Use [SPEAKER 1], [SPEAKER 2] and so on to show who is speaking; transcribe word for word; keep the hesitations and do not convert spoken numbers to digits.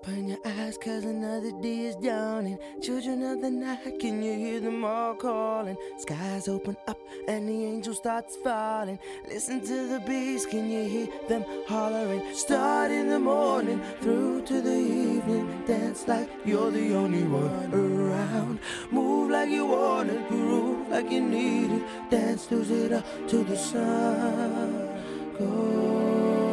[SPEAKER 1] Open your eyes, cause another day is dawning. Children of the night, can you hear them all calling? Skies open up and the angel starts falling. Listen to the bees, can you hear them hollering? Start in the morning, through to the evening. Dance like you're the only one around. Move like you want it, groove like you need it. Dance, lose it up to the sun. Go.